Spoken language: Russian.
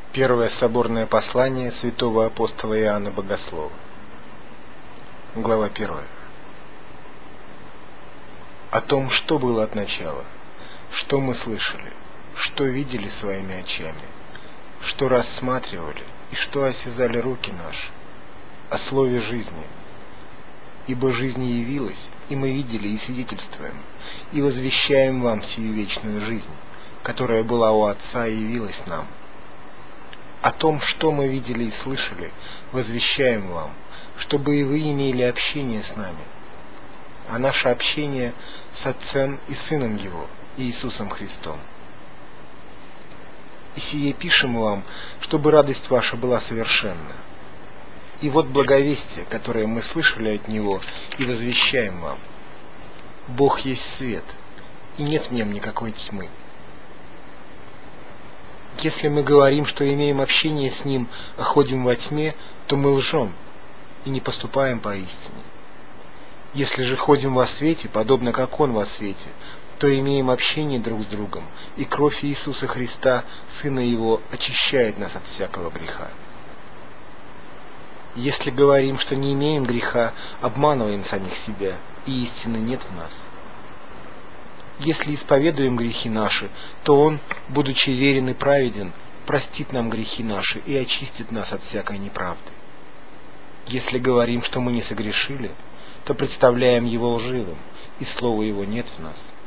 Первое соборное послание святого апостола Иоанна Богослова. Глава 1. О том, что было от начала, что мы слышали, что видели своими очами, что рассматривали и что осязали руки наши, о слове жизни. Ибо жизнь явилась, и мы видели и свидетельствуем, и возвещаем вам сию вечную жизнь, которая была у Отца и явилась нам. О том, что мы видели и слышали, возвещаем вам, чтобы и вы имели общение с нами. А наше общение с Отцем и Сыном Его, Иисусом Христом. И сие пишем вам, чтобы радость ваша была совершенна. И вот благовестие, которое мы слышали от Него, и возвещаем вам. Бог есть свет, и нет в нем никакой тьмы. Если мы говорим, что имеем общение с Ним, а ходим во тьме, то мы лжем и не поступаем по истине. Если же ходим во свете, подобно как Он во свете, то имеем общение друг с другом, и кровь Иисуса Христа, Сына Его, очищает нас от всякого греха. Если говорим, что не имеем греха, обманываем самих себя, и истины нет в нас. Если исповедуем грехи наши, то Он, будучи верен и праведен, простит нам грехи наши и очистит нас от всякой неправды. Если говорим, что мы не согрешили, то представляем Его лживым, и слова Его нет в нас.